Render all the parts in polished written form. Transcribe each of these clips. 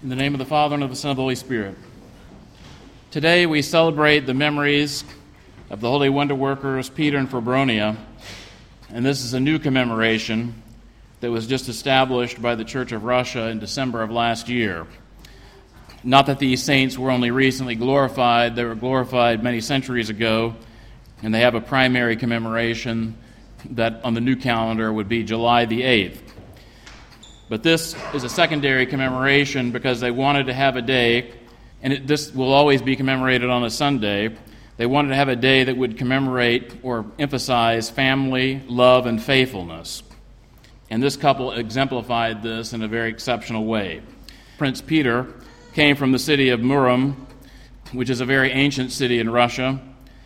In the name of the Father, and of the Son, and of the Holy Spirit. Today we celebrate the memories of the holy wonder workers Peter and Febronia, and this is a new commemoration that was just established by the Church of Russia in December of last year. Not that these saints were only recently glorified, they were glorified many centuries ago, and they have a primary commemoration that on the new calendar would be July the 8th. But this is a secondary commemoration because they wanted to have a day, and this will always be commemorated on a Sunday. They wanted to have a day that would commemorate or emphasize family, love, and faithfulness. And this couple exemplified this in a very exceptional way. Prince Peter came from the city of Murom, which is a very ancient city in Russia.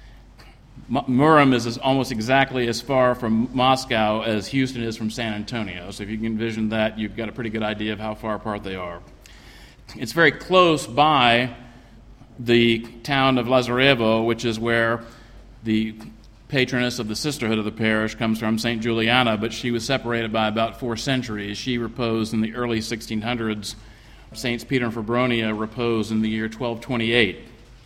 Murom is almost exactly as far from Moscow as Houston is from San Antonio. So if you can envision that, you've got a pretty good idea of how far apart they are. It's very close by the town of Lazarevo, which is where the patroness of the sisterhood of the parish comes from, St. Juliana, but she was separated by about 4 centuries. She reposed in the early 1600s. Saints Peter and Febronia reposed in the year 1228.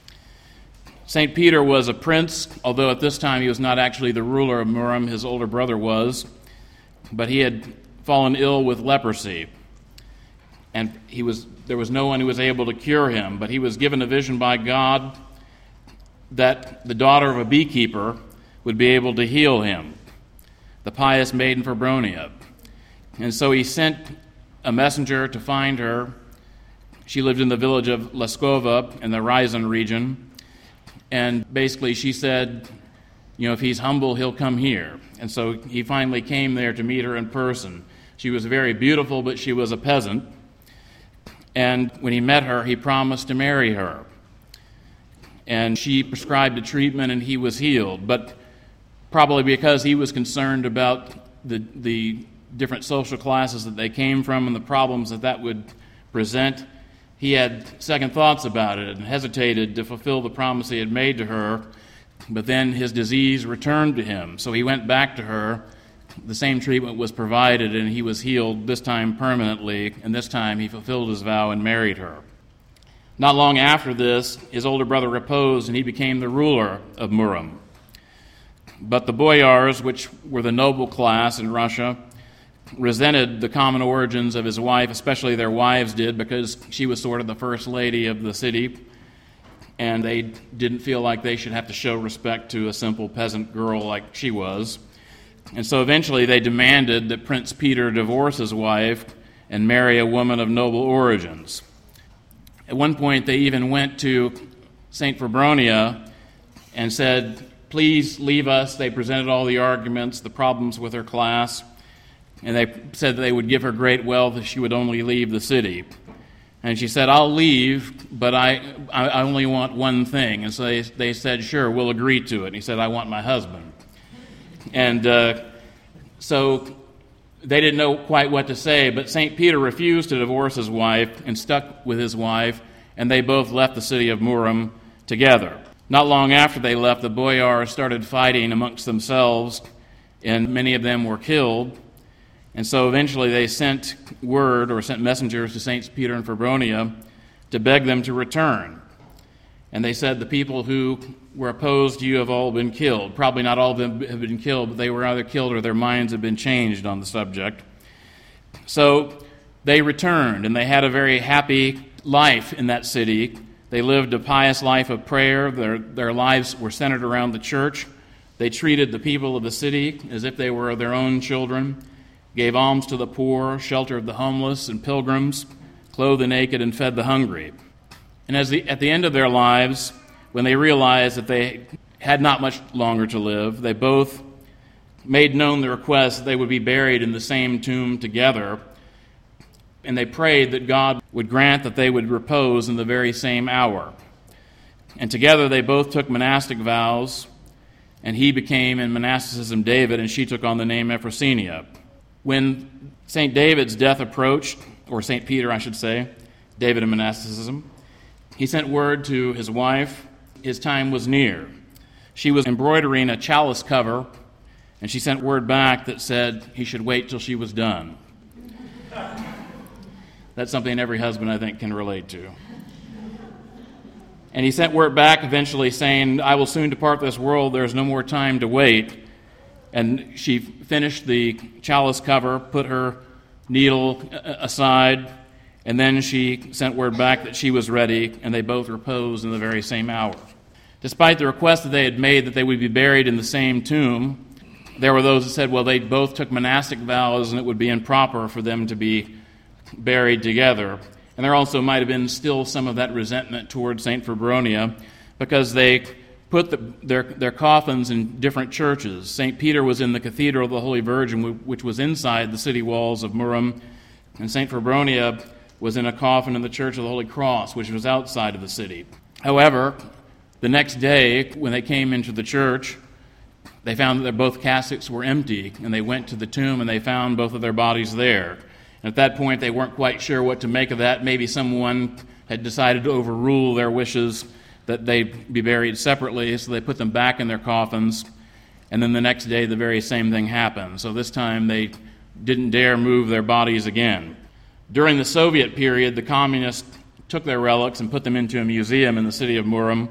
St. Peter was a prince, although at this time he was not actually the ruler of Murom, his older brother was, but he had fallen ill with leprosy, and there was no one who was able to cure him, but he was given a vision by God that the daughter of a beekeeper would be able to heal him, the pious maiden Febronia. And so he sent a messenger to find her. She lived in the village of Laskova in the Ryazan region. And basically she said, if he's humble, he'll come here. And so he finally came there to meet her in person. She was very beautiful, but she was a peasant. And when he met her, he promised to marry her. And she prescribed a treatment, and he was healed. But probably because he was concerned about the different social classes that they came from and the problems that would present, he had second thoughts about it and hesitated to fulfill the promise he had made to her, but then his disease returned to him. So he went back to her. The same treatment was provided, and he was healed, this time permanently, and this time he fulfilled his vow and married her. Not long after this, his older brother reposed, and he became the ruler of Murom. But the boyars, which were the noble class in Russia, resented the common origins of his wife, especially their wives did, because she was sort of the first lady of the city, and they didn't feel like they should have to show respect to a simple peasant girl like she was. And so eventually they demanded that Prince Peter divorce his wife and marry a woman of noble origins. At one point they even went to St. Febronia and said, "Please leave us." They presented all the arguments, the problems with her class, and they said that they would give her great wealth if she would only leave the city. And she said, "I'll leave, but I only want one thing." And so they said, "Sure, we'll agree to it." And he said, "I want my husband." And so they didn't know quite what to say, but St. Peter refused to divorce his wife and stuck with his wife, and they both left the city of Murom together. Not long after they left, the boyars started fighting amongst themselves, and many of them were killed. And so eventually they sent messengers to Saints Peter and Febronia to beg them to return. And they said, "The people who were opposed to you have all been killed." Probably not all of them have been killed, but they were either killed or their minds have been changed on the subject. So they returned, and they had a very happy life in that city. They lived a pious life of prayer. Their lives were centered around the church. They treated the people of the city as if they were their own children, gave alms to the poor, sheltered the homeless and pilgrims, clothed the naked, and fed the hungry. And at the end of their lives, when they realized that they had not much longer to live, they both made known the request that they would be buried in the same tomb together, and they prayed that God would grant that they would repose in the very same hour. And together they both took monastic vows, and he became in monasticism David, and she took on the name Ephrosinia. When St. David's death approached, or St. Peter, I should say, David in monasticism, he sent word to his wife his time was near. She was embroidering a chalice cover, and she sent word back that said he should wait till she was done. That's something every husband, I think, can relate to. And he sent word back eventually saying, I will soon depart this world. There is no more time to wait. And she finished the chalice cover, put her needle aside, and then she sent word back that she was ready, and they both reposed in the very same hour. Despite the request that they had made that they would be buried in the same tomb, there were those that said, well, they both took monastic vows and it would be improper for them to be buried together. And there also might have been still some of that resentment towards St. Febronia because they put their coffins in different churches. St. Peter was in the Cathedral of the Holy Virgin, which was inside the city walls of Murom, and St. Febronia was in a coffin in the Church of the Holy Cross, which was outside of the city. However, the next day, when they came into the church, they found that both caskets were empty, and they went to the tomb and they found both of their bodies there. And at that point, they weren't quite sure what to make of that. Maybe someone had decided to overrule their wishes that they be buried separately, so they put them back in their coffins. And then the next day, the very same thing happened. So this time, they didn't dare move their bodies again. During the Soviet period, the communists took their relics and put them into a museum in the city of Murom.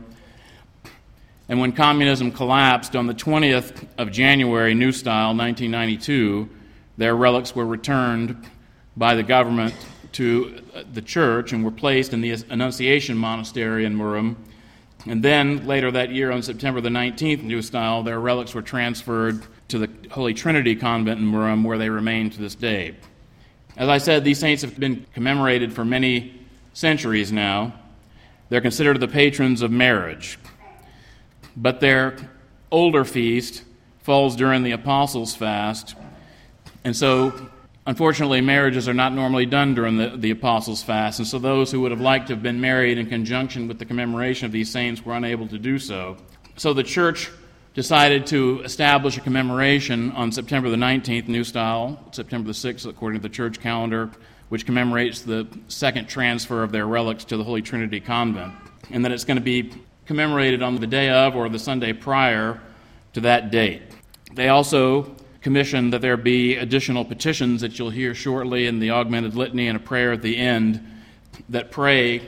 And when communism collapsed on the 20th of January, New Style, 1992, their relics were returned by the government to the church and were placed in the Annunciation Monastery in Murom. And then later that year, on September the 19th, New Style, their relics were transferred to the Holy Trinity Convent in Murom, where they remain to this day. As I said, these saints have been commemorated for many centuries now. They're considered the patrons of marriage. But their older feast falls during the Apostles' Fast, and so, unfortunately, marriages are not normally done during the Apostles' Fast, and so those who would have liked to have been married in conjunction with the commemoration of these saints were unable to do so. So the Church decided to establish a commemoration on September the 19th, New Style, September the 6th, according to the church calendar, which commemorates the second transfer of their relics to the Holy Trinity Convent, and that it's going to be commemorated on the day of or the Sunday prior to that date. They also commissioned that there be additional petitions that you'll hear shortly in the augmented litany and a prayer at the end that pray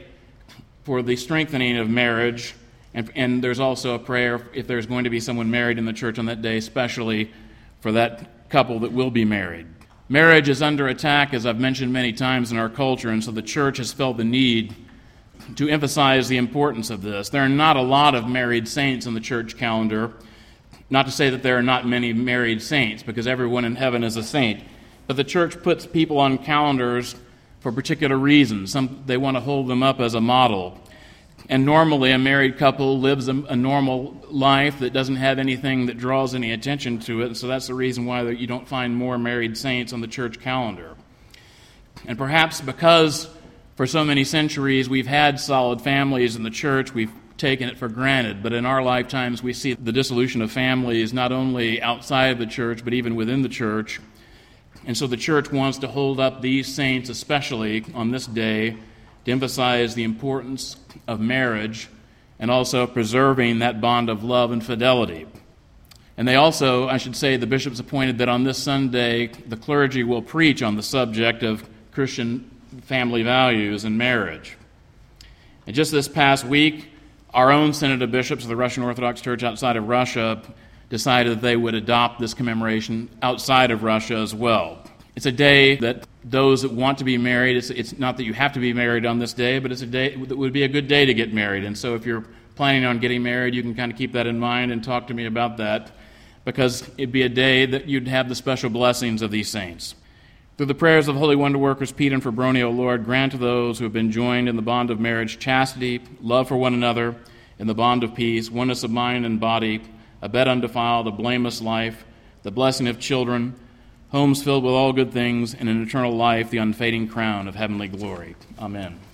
for the strengthening of marriage, and there's also a prayer if there's going to be someone married in the church on that day, especially for that couple that will be married. Marriage is under attack, as I've mentioned many times in our culture, and so the church has felt the need to emphasize the importance of this. There are not a lot of married saints in the church calendar, not to say that there are not many married saints, because everyone in heaven is a saint, but the church puts people on calendars for particular reasons. They want to hold them up as a model. And normally a married couple lives a normal life that doesn't have anything that draws any attention to it, and so that's the reason why you don't find more married saints on the church calendar. And perhaps because for so many centuries we've had solid families in the church, we've taken it for granted, but in our lifetimes we see the dissolution of families not only outside of the church but even within the church. And so the church wants to hold up these saints especially on this day to emphasize the importance of marriage and also preserving that bond of love and fidelity. And they also, I should say, the bishops appointed that on this Sunday the clergy will preach on the subject of Christian family values and marriage. And just this past week, our own Synod of Bishops of the Russian Orthodox Church outside of Russia decided that they would adopt this commemoration outside of Russia as well. It's a day that those that want to be married, it's not that you have to be married on this day, but it's a day that would be a good day to get married. And so if you're planning on getting married, you can kind of keep that in mind and talk to me about that, because it'd be a day that you'd have the special blessings of these saints. Through the prayers of holy wonder workers Peter and Febronia, O Lord, grant to those who have been joined in the bond of marriage chastity, love for one another, in the bond of peace, oneness of mind and body, a bed undefiled, a blameless life, the blessing of children, homes filled with all good things, and an eternal life, the unfading crown of heavenly glory. Amen.